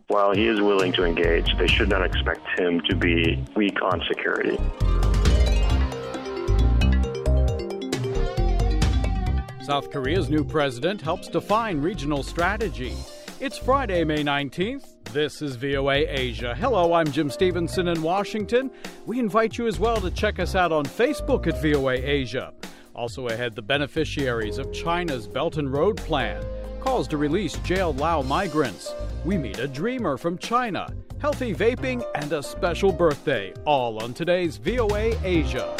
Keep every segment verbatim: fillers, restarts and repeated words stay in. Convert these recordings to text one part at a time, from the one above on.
While he is willing to engage, they should not expect him to be weak on security. South Korea's new president helps define regional strategy. It's Friday, May nineteenth. This is V O A Asia. Hello, I'm Jim Stevenson in Washington. We invite you as well to check us out on Facebook at V O A Asia. Also ahead, the beneficiaries of China's Belt and Road Plan. Calls to release jailed Lao migrants. We meet a dreamer from China. Healthy vaping and a special birthday. All on today's V O A Asia.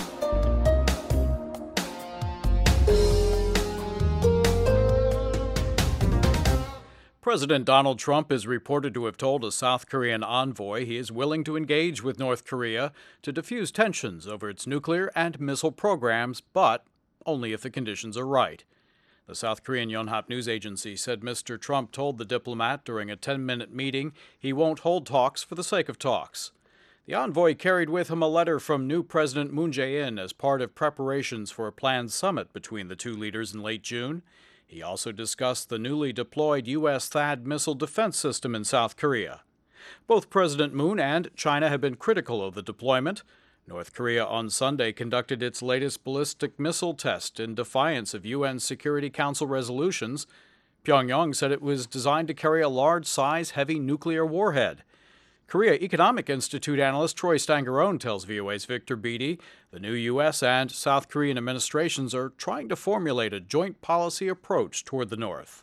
President Donald Trump is reported to have told a South Korean envoy he is willing to engage with North Korea to defuse tensions over its nuclear and missile programs, but only if the conditions are right. The South Korean Yonhap news agency said Mister Trump told the diplomat during a ten-minute meeting he won't hold talks for the sake of talks. The envoy carried with him a letter from new President Moon Jae-in as part of preparations for a planned summit between the two leaders in late June. He also discussed the newly deployed U S THAAD missile defense system in South Korea. Both President Moon and China have been critical of the deployment. North Korea on Sunday conducted its latest ballistic missile test in defiance of U N Security Council resolutions. Pyongyang said it was designed to carry a large-size, heavy nuclear warhead. Korea Economic Institute analyst Troy Stangarone tells V O A's Victor Beattie the new U S and South Korean administrations are trying to formulate a joint policy approach toward the North.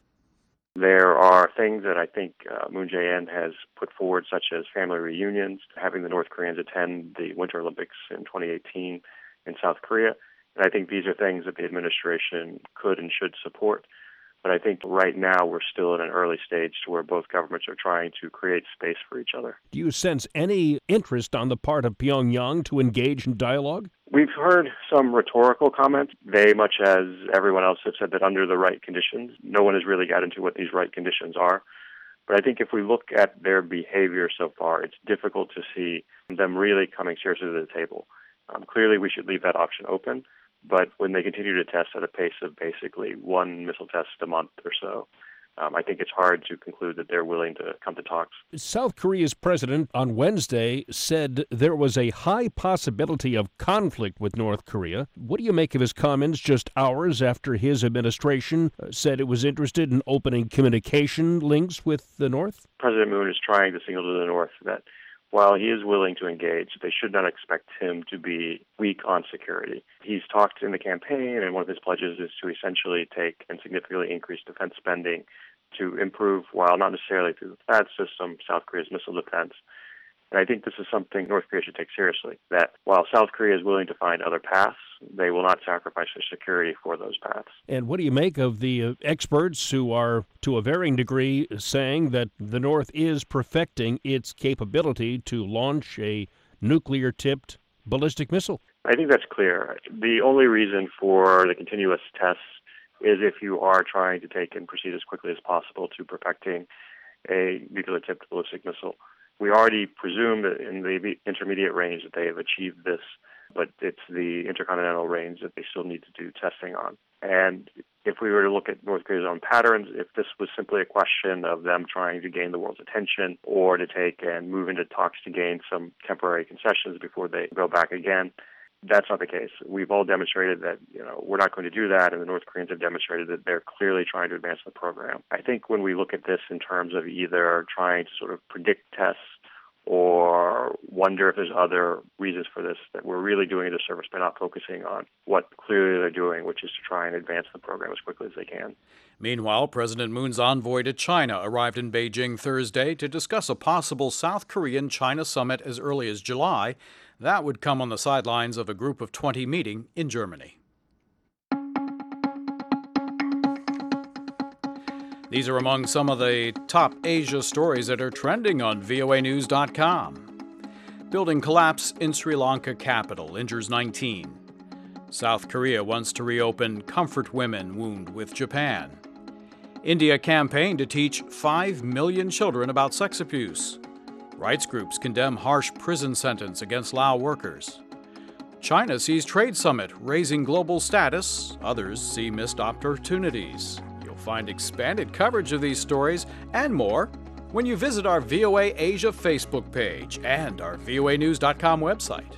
There are things that I think uh, Moon Jae-in has put forward, such as family reunions, having the North Koreans attend the Winter Olympics in twenty eighteen in South Korea. And I think these are things that the administration could and should support. But I think right now we're still in an early stage to where both governments are trying to create space for each other. Do you sense any interest on the part of Pyongyang to engage in dialogue? We've heard some rhetorical comments. They, much as everyone else, have said that under the right conditions. No one has really got into what these right conditions are. But I think if we look at their behavior so far, it's difficult to see them really coming seriously to the table. Um, clearly, we should leave that option open. But when they continue to test at a pace of basically one missile test a month or so, um, I think it's hard to conclude that they're willing to come to talks. South Korea's president on Wednesday said there was a high possibility of conflict with North Korea. What do you make of his comments just hours after his administration said it was interested in opening communication links with the North? President Moon is trying to signal to the North that while he is willing to engage, they should not expect him to be weak on security. He's talked in the campaign, and one of his pledges is to essentially take and significantly increase defense spending to improve, while not necessarily through the THAAD system, South Korea's missile defense. And I think this is something North Korea should take seriously, that while South Korea is willing to find other paths, they will not sacrifice their security for those paths. And what do you make of the uh, experts who are, to a varying degree, saying that the North is perfecting its capability to launch a nuclear-tipped ballistic missile? I think that's clear. The only reason for the continuous tests is if you are trying to take and proceed as quickly as possible to perfecting a nuclear-tipped ballistic missile. We already presume that in the intermediate range that they have achieved this, but it's the intercontinental range that they still need to do testing on. And if we were to look at North Korea's own patterns, if this was simply a question of them trying to gain the world's attention or to take and move into talks to gain some temporary concessions before they go back again, that's not the case. We've all demonstrated that, you know, we're not going to do that, and the North Koreans have demonstrated that they're clearly trying to advance the program. I think when we look at this in terms of either trying to sort of predict tests or wonder if there's other reasons for this, that we're really doing a disservice by not focusing on what clearly they're doing, which is to try and advance the program as quickly as they can. Meanwhile, President Moon's envoy to China arrived in Beijing Thursday to discuss a possible South Korean-China summit as early as July. That would come on the sidelines of a Group of twenty meeting in Germany. These are among some of the top Asia stories that are trending on V O A news dot com. Building collapse in Sri Lanka capital, injures nineteen. South Korea wants to reopen comfort women wound with Japan. India campaign to teach five million children about sex abuse. Rights groups condemn harsh prison sentence against Lao workers. China sees trade summit raising global status. Others see missed opportunities. You'll find expanded coverage of these stories and more when you visit our V O A Asia Facebook page and our V O A news dot com website.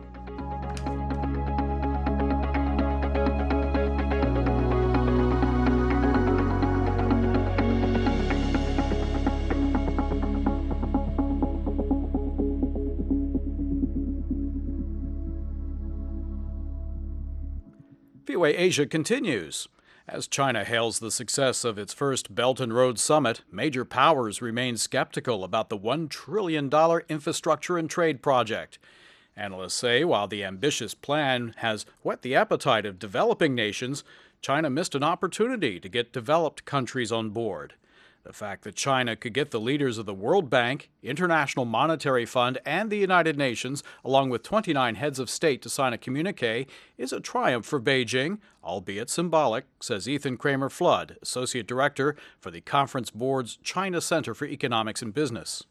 V O A Asia continues. As China hails the success of its first Belt and Road Summit, major powers remain skeptical about the one trillion dollars infrastructure and trade project. Analysts say while the ambitious plan has whet the appetite of developing nations, China missed an opportunity to get developed countries on board. The fact that China could get the leaders of the World Bank, International Monetary Fund, and the United Nations, along with twenty-nine heads of state, to sign a communique is a triumph for Beijing, albeit symbolic, says Ethan Kramer Flood, Associate Director for the Conference Board's China Center for Economics and Business.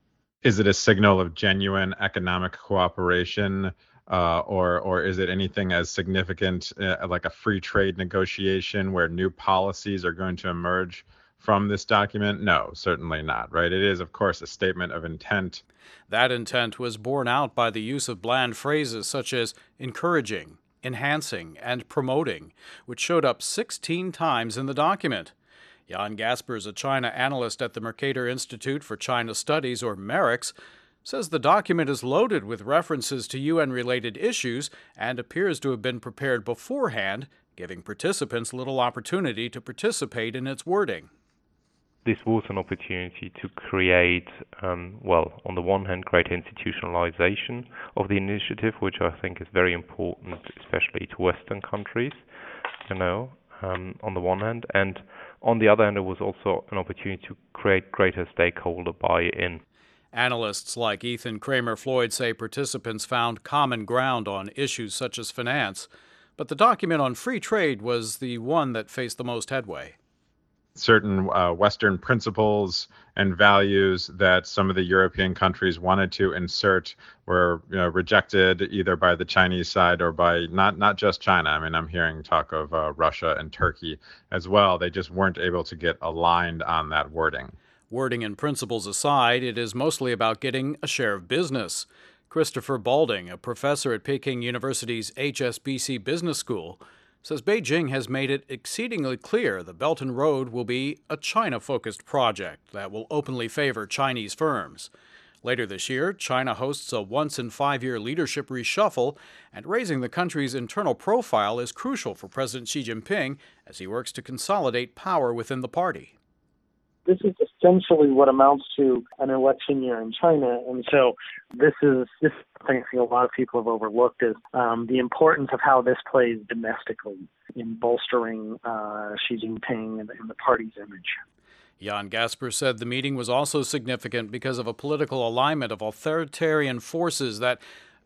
Is it a signal of genuine economic cooperation, uh, or or is it anything as significant uh, like a free trade negotiation where new policies are going to emerge from this document? No, certainly not, right? It is, of course, a statement of intent. That intent was borne out by the use of bland phrases such as encouraging, enhancing, and promoting, which showed up sixteen times in the document. Jan Gaspers, a China analyst at the Mercator Institute for China Studies, or MERICS, says the document is loaded with references to U N-related issues and appears to have been prepared beforehand, giving participants little opportunity to participate in its wording. This was an opportunity to create, um, well, on the one hand, greater institutionalization of the initiative, which I think is very important, especially to Western countries, you know, um, on the one hand. And on the other hand, it was also an opportunity to create greater stakeholder buy-in. Analysts like Ethan Kramer Floyd say participants found common ground on issues such as finance, but the document on free trade was the one that faced the most headway. Certain uh, Western principles and values that some of the European countries wanted to insert were, you know, rejected either by the Chinese side or by not not just China. I mean, I'm hearing talk of uh, Russia and Turkey as well. They just weren't able to get aligned on that wording. Wording and principles aside, it is mostly about getting a share of business. Christopher Balding, a professor at Peking University's H S B C Business School, says Beijing has made it exceedingly clear the Belt and Road will be a China-focused project that will openly favor Chinese firms. Later this year, China hosts a once-in-five-year leadership reshuffle, and raising the country's internal profile is crucial for President Xi Jinping as he works to consolidate power within the party. This is essentially what amounts to an election year in China, and so this is this is something I think a lot of people have overlooked is um, the importance of how this plays domestically in bolstering uh, Xi Jinping and, and the party's image. Jan Gasper said the meeting was also significant because of a political alignment of authoritarian forces that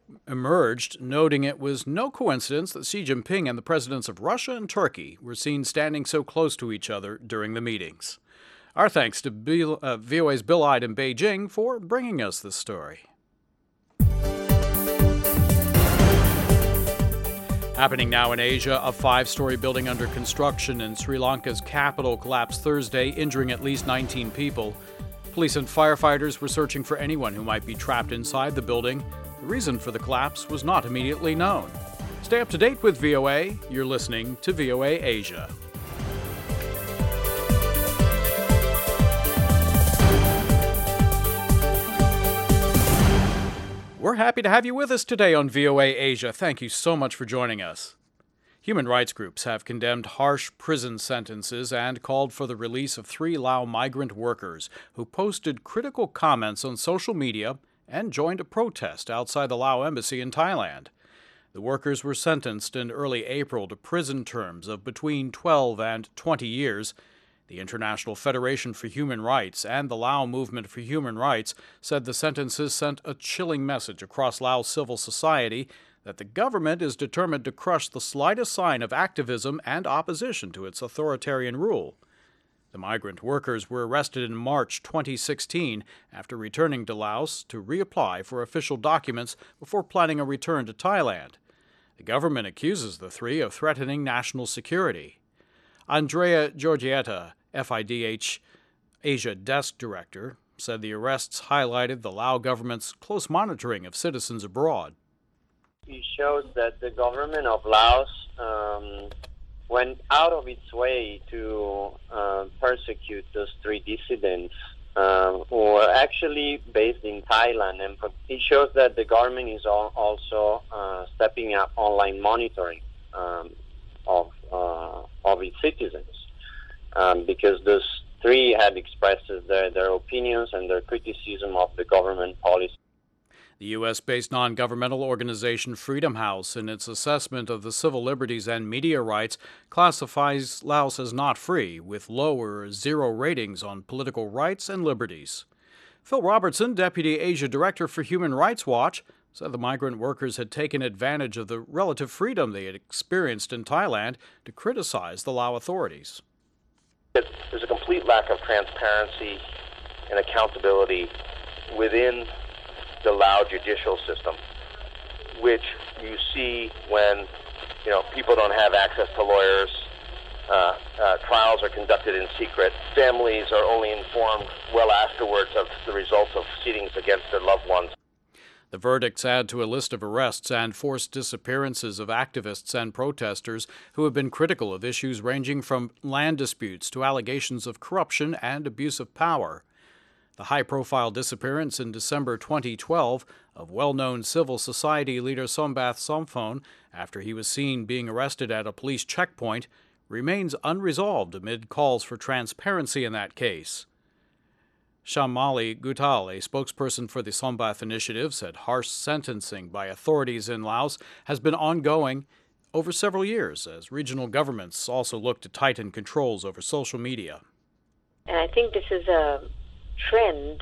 emerged, noting it was no coincidence that Xi Jinping and the presidents of Russia and Turkey were seen standing so close to each other during the meetings. Our thanks to Bill, uh, V O A's Bill Ide in Beijing for bringing us this story. Happening now in Asia, a five-story building under construction in Sri Lanka's capital collapsed Thursday, injuring at least nineteen people. Police and firefighters were searching for anyone who might be trapped inside the building. The reason for the collapse was not immediately known. Stay up to date with V O A. You're listening to V O A Asia. We're happy to have you with us today on V O A Asia. Thank you so much for joining us. Human rights groups have condemned harsh prison sentences and called for the release of three Lao migrant workers who posted critical comments on social media and joined a protest outside the Lao embassy in Thailand. The workers were sentenced in early April to prison terms of between twelve and twenty years. The International Federation for Human Rights and the Lao Movement for Human Rights said the sentences sent a chilling message across Laos civil society that the government is determined to crush the slightest sign of activism and opposition to its authoritarian rule. The migrant workers were arrested in March twenty sixteen after returning to Laos to reapply for official documents before planning a return to Thailand. The government accuses the three of threatening national security. Andrea Giorgietta, F I D H Asia Desk Director said the arrests highlighted the Lao government's close monitoring of citizens abroad. It shows that the government of Laos um, went out of its way to uh, persecute those three dissidents um, who are actually based in Thailand. And it shows that the government is also uh, stepping up online monitoring um, of, uh, of its citizens. Um, because those three had expressed their, their opinions and their criticism of the government policy. The U S-based non-governmental organization Freedom House, in its assessment of the civil liberties and media rights, classifies Laos as not free, with low or zero ratings on political rights and liberties. Phil Robertson, Deputy Asia Director for Human Rights Watch, said the migrant workers had taken advantage of the relative freedom they had experienced in Thailand to criticize the Lao authorities. There's a complete lack of transparency and accountability within the Lao judicial system, which you see when, you know, people don't have access to lawyers, uh, uh, trials are conducted in secret, families are only informed well afterwards of the results of proceedings against their loved ones. The verdicts add to a list of arrests and forced disappearances of activists and protesters who have been critical of issues ranging from land disputes to allegations of corruption and abuse of power. The high-profile disappearance in December twenty twelve of well-known civil society leader Sombath Somphone after he was seen being arrested at a police checkpoint remains unresolved amid calls for transparency in that case. Shamali Gutal, a spokesperson for the Sombath Initiative, said harsh sentencing by authorities in Laos has been ongoing over several years as regional governments also look to tighten controls over social media. And I think this is a trend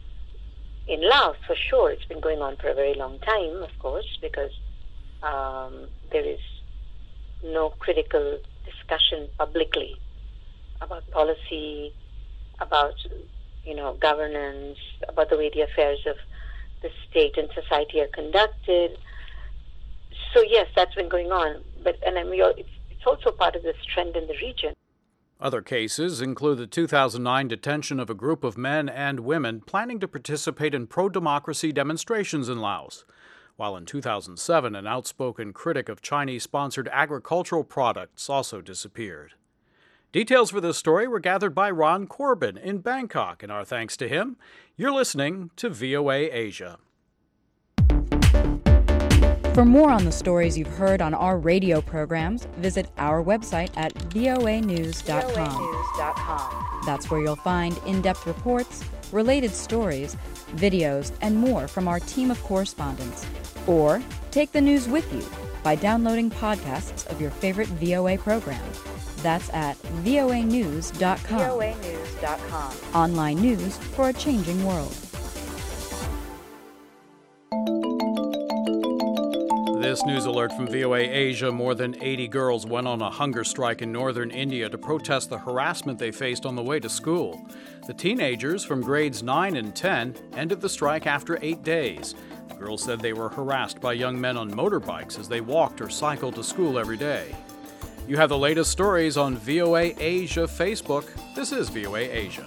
in Laos for sure. It's been going on for a very long time, of course, because um, there is no critical discussion publicly about policy, about you know, governance, about the way the affairs of the state and society are conducted. So yes, that's been going on, but and I mean, it's, it's also part of this trend in the region. Other cases include the two thousand nine detention of a group of men and women planning to participate in pro-democracy demonstrations in Laos, while in two thousand seven an outspoken critic of Chinese-sponsored agricultural products also disappeared. Details for this story were gathered by Ron Corbin in Bangkok, and our thanks to him. You're listening to V O A Asia. For more on the stories you've heard on our radio programs, visit our website at voa news dot com. That's where you'll find in-depth reports, related stories, videos, and more from our team of correspondents. Or take the news with you by downloading podcasts of your favorite V O A program. That's at voa news dot com. voa news dot com. Online news for a changing world. This news alert from V O A Asia. More than eighty girls went on a hunger strike in northern India to protest the harassment they faced on the way to school. The teenagers from grades nine and ten ended the strike after eight days. The girls said they were harassed by young men on motorbikes as they walked or cycled to school every day. You have the latest stories on V O A Asia Facebook. This is V O A Asia.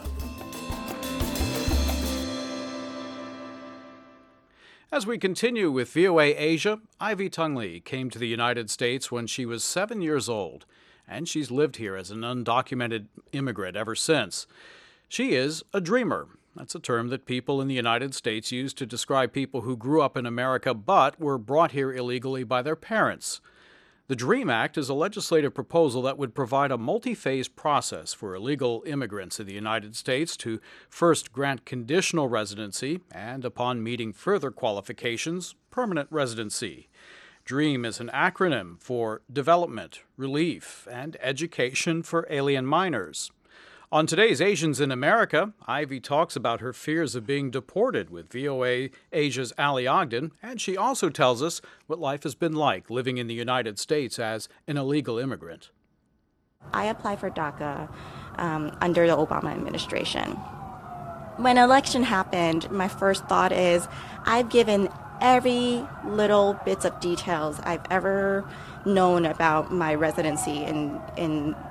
As we continue with V O A Asia, Ivy Tung Lee came to the United States when she was seven years old, and she's lived here as an undocumented immigrant ever since. She is a dreamer. That's a term that people in the United States use to describe people who grew up in America but were brought here illegally by their parents. The DREAM Act is a legislative proposal that would provide a multi-phase process for illegal immigrants in the United States to first grant conditional residency and, upon meeting further qualifications, permanent residency. DREAM is an acronym for Development, Relief, and Education for Alien Minors. On today's Asians in America, Ivy talks about her fears of being deported with V O A Asia's Ali Ogden, and she also tells us what life has been like living in the United States as an illegal immigrant. I applied for DACA um, under the Obama administration. When election happened, my first thought is I've given every little bits of details I've ever known about my residency in, in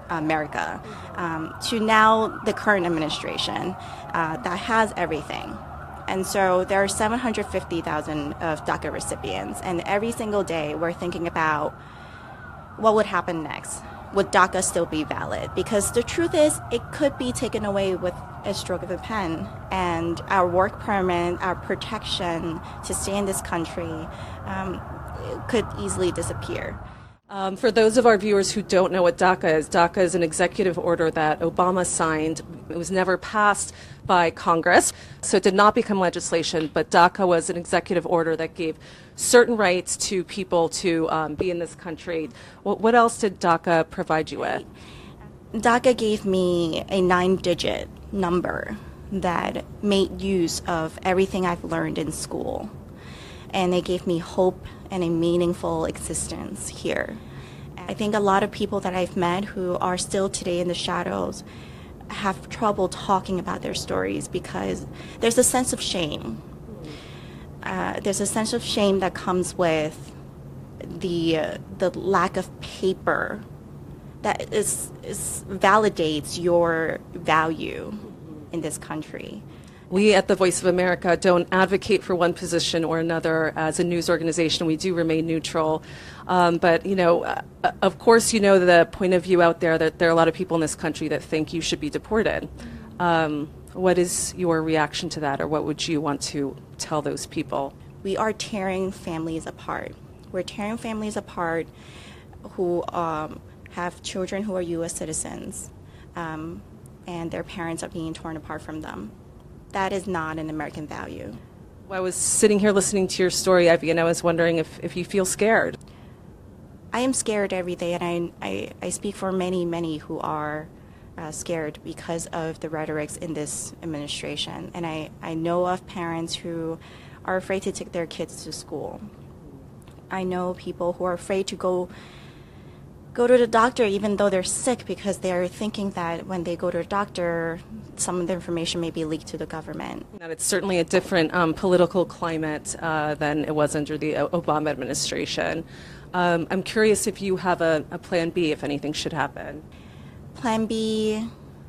America, um, to now the current administration uh, that has everything. And so there are seven hundred fifty thousand of DACA recipients, and every single day we're thinking about what would happen next. Would DACA still be valid? Because the truth is, it could be taken away with a stroke of a pen, and our work permit, our protection to stay in this country um, could easily disappear. Um, for those of our viewers who don't know what DACA is, DACA is an executive order that Obama signed. It was never passed by Congress, so it did not become legislation, but DACA was an executive order that gave certain rights to people to um, be in this country. What, what else did DACA provide you with? DACA gave me a nine-digit number that made use of everything I've learned in school. And it gave me hope and a meaningful existence here. I think a lot of people that I've met who are still today in the shadows have trouble talking about their stories because there's a sense of shame. Uh, there's a sense of shame that comes with the uh, the lack of paper that is, is validates your value in this country. We at the Voice of America don't advocate for one position or another. As a news organization, we do remain neutral. Um, but, you know, uh, of course, you know the point of view out there that there are a lot of people in this country that think you should be deported. Um, what is your reaction to that, or what would you want to tell those people? We are tearing families apart. We're tearing families apart who um, have children who are U S citizens, um, and their parents are being torn apart from them. That is not an American value. I was sitting here listening to your story, Ivy, and I was wondering if, if you feel scared. I am scared every day, and I, I, I speak for many, many who are uh, scared because of the rhetorics in this administration. And I, I know of parents who are afraid to take their kids to school. I know people who are afraid to go go to the doctor even though they're sick because they're thinking that when they go to a doctor, some of the information may be leaked to the government. And it's certainly a different um, political climate uh, than it was under the Obama administration. Um, I'm curious if you have a, a plan B if anything should happen. Plan B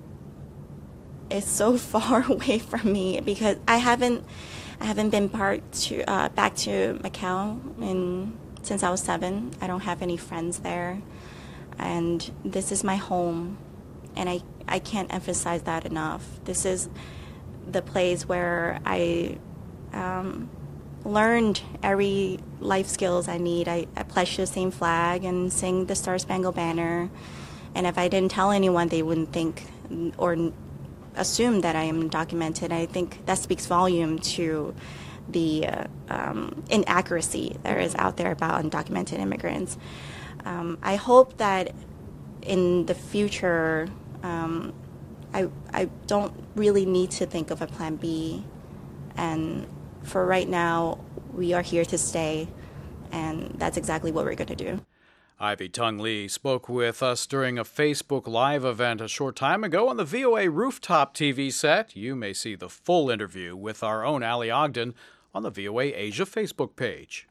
is so far away from me because I haven't I haven't been part to uh, back to Macau in, since I was seven. I don't have any friends there. And this is my home, and I, I can't emphasize that enough. This is the place where I um, learned every life skills I need. I, I pledged the same flag and sing the Star Spangled Banner, and if I didn't tell anyone, they wouldn't think or assume that I am undocumented. I think that speaks volume to the uh, um, inaccuracy there is out there about undocumented immigrants. Um, I hope that in the future, um, I, I don't really need to think of a plan B. And for right now, we are here to stay, and that's exactly what we're going to do. Ivy Tung Lee spoke with us during a Facebook Live event a short time ago on the V O A Rooftop T V set. You may see the full interview with our own Ali Ogden on the V O A Asia Facebook page.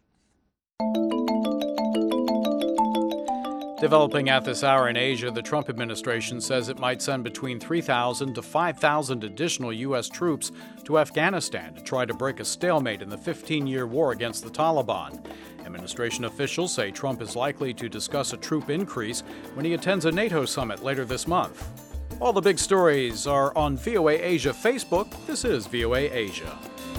Developing at this hour in Asia, the Trump administration says it might send between three thousand to five thousand additional U S troops to Afghanistan to try to break a stalemate in the fifteen-year war against the Taliban. Administration officials say Trump is likely to discuss a troop increase when he attends a NATO summit later this month. All the big stories are on V O A Asia Facebook. This is V O A Asia.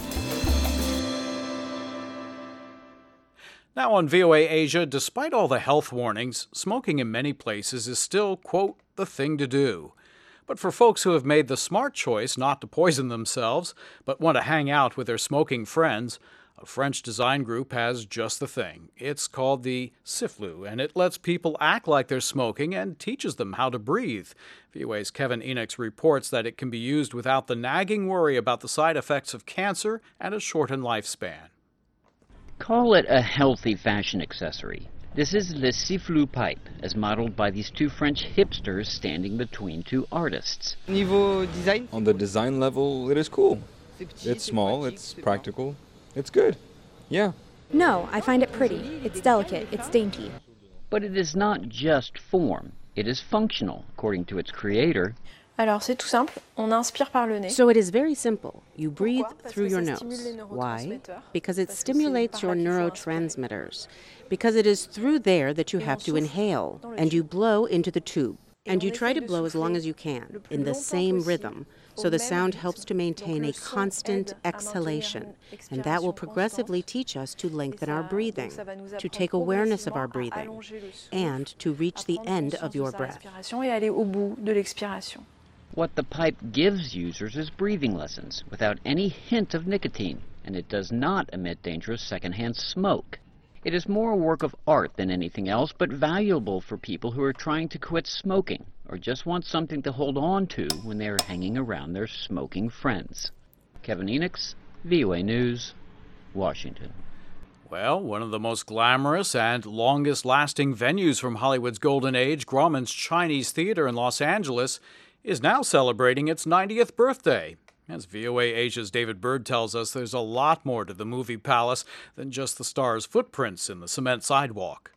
Now on V O A Asia, despite all the health warnings, smoking in many places is still, quote, the thing to do. But for folks who have made the smart choice not to poison themselves, but want to hang out with their smoking friends, a French design group has just the thing. It's called the Sifflou, and it lets people act like they're smoking and teaches them how to breathe. V O A's Kevin Enox reports that it can be used without the nagging worry about the side effects of cancer and a shortened lifespan. Call it a healthy fashion accessory. This is Le Sifflou pipe, as modeled by these two French hipsters standing between two artists. On the design level, it is cool. It's small, it's practical, it's good. Yeah. No, I find it pretty. It's delicate, it's dainty. But it is not just form. It is functional, according to its creator. Alors, c'est tout simple. On inspire par le nez. So it is very simple. You breathe through your nose. Why? Because it stimulates your neurotransmitters. Because it is through there that you have to inhale, and you blow into the tube. And you try to blow as long as you can, in the same rhythm, so the sound helps to maintain a constant exhalation, and that will progressively teach us to lengthen our breathing, to take awareness of our breathing, and to reach the end of your breath. What the pipe gives users is breathing lessons, without any hint of nicotine, and it does not emit dangerous secondhand smoke. It is more a work of art than anything else, but valuable for people who are trying to quit smoking or just want something to hold on to when they are hanging around their smoking friends. Kevin Enochs, V O A News, Washington. Well, one of the most glamorous and longest-lasting venues from Hollywood's golden age, Grauman's Chinese Theater in Los Angeles, is now celebrating its ninetieth birthday. As V O A Asia's David Bird tells us, there's a lot more to the movie palace than just the star's footprints in the cement sidewalk.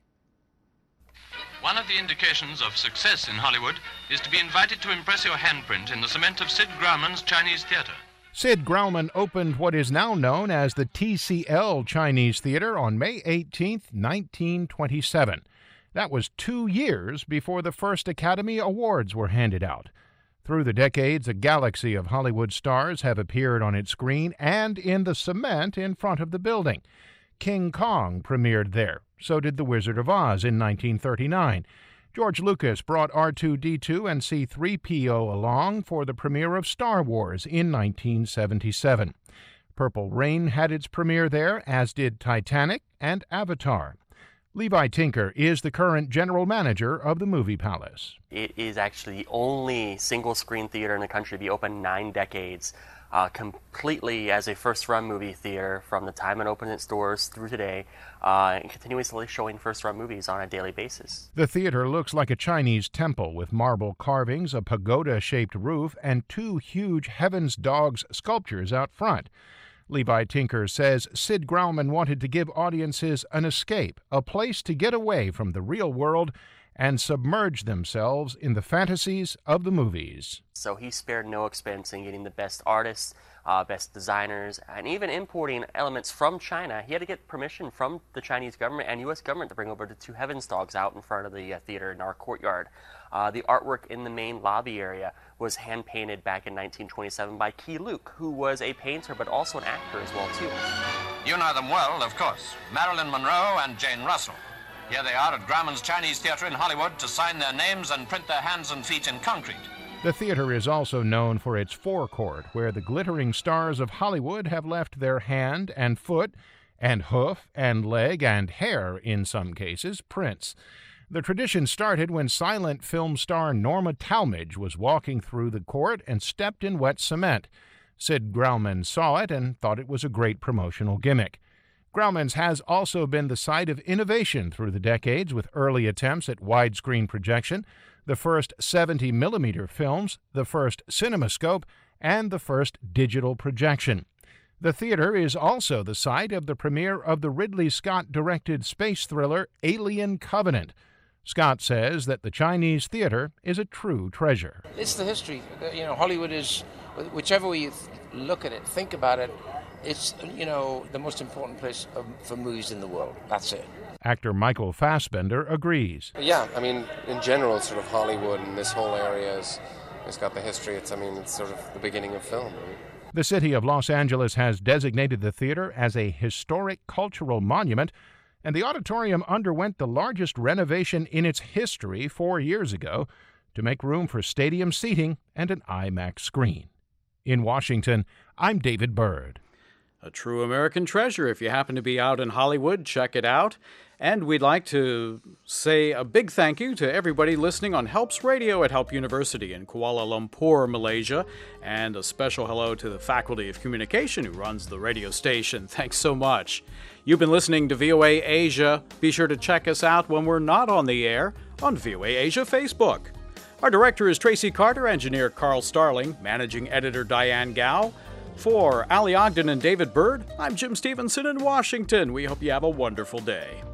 One of the indications of success in Hollywood is to be invited to impress your handprint in the cement of Sid Grauman's Chinese Theater. Sid Grauman opened what is now known as the T C L Chinese Theater on May eighteenth, nineteen twenty-seven. That was two years before the first Academy Awards were handed out. Through the decades, a galaxy of Hollywood stars have appeared on its screen and in the cement in front of the building. King Kong premiered there. So did The Wizard of Oz in nineteen thirty-nine. George Lucas brought R two D two and C three P O along for the premiere of Star Wars in nineteen seventy-seven. Purple Rain had its premiere there, as did Titanic and Avatar. Levi Tinker is the current general manager of the Movie Palace. It is actually the only single-screen theater in the country to be open nine decades, uh, completely as a first-run movie theater from the time it opened its doors through today, uh, and continuously showing first-run movies on a daily basis. The theater looks like a Chinese temple with marble carvings, a pagoda-shaped roof, and two huge Heaven's Dogs sculptures out front. Levi Tinker says Sid Grauman wanted to give audiences an escape, a place to get away from the real world and submerge themselves in the fantasies of the movies. So he spared no expense in getting the best artists, uh, best designers, and even importing elements from China. He had to get permission from the Chinese government and U S government to bring over the two Heaven's Dogs out in front of the uh, theater in our courtyard. Uh, the artwork in the main lobby area was hand-painted back in nineteen twenty-seven by Key Luke, who was a painter but also an actor as well, too. You know them well, of course. Marilyn Monroe and Jane Russell. Here they are at Grauman's Chinese Theater in Hollywood to sign their names and print their hands and feet in concrete. The theater is also known for its forecourt, where the glittering stars of Hollywood have left their hand and foot and hoof and leg and hair, in some cases, prints. The tradition started when silent film star Norma Talmadge was walking through the court and stepped in wet cement. Sid Grauman saw it and thought it was a great promotional gimmick. Grauman's has also been the site of innovation through the decades, with early attempts at widescreen projection, the first seventy millimeter films, the first CinemaScope, and the first digital projection. The theater is also the site of the premiere of the Ridley Scott-directed space thriller Alien Covenant. Scott says that the Chinese theater is a true treasure. It's the history. You know, Hollywood is, whichever way you th- look at it, think about it, it's, you know, the most important place of, for movies in the world. That's it. Actor Michael Fassbender agrees. Yeah, I mean, in general, sort of Hollywood and this whole area is, it's got the history. It's, I mean, it's sort of the beginning of film. Right? The city of Los Angeles has designated the theater as a historic cultural monument, and the auditorium underwent the largest renovation in its history four years ago to make room for stadium seating and an IMAX screen. In Washington, I'm David Bird. A true American treasure. If you happen to be out in Hollywood, check it out. And we'd like to say a big thank you to everybody listening on Helps Radio at Help University in Kuala Lumpur, Malaysia. And a special hello to the Faculty of Communication who runs the radio station. Thanks so much. You've been listening to V O A Asia. Be sure to check us out when we're not on the air on V O A Asia Facebook. Our director is Tracy Carter, engineer Carl Starling, managing editor Diane Gao. For Ali Ogden and David Bird, I'm Jim Stevenson in Washington. We hope you have a wonderful day.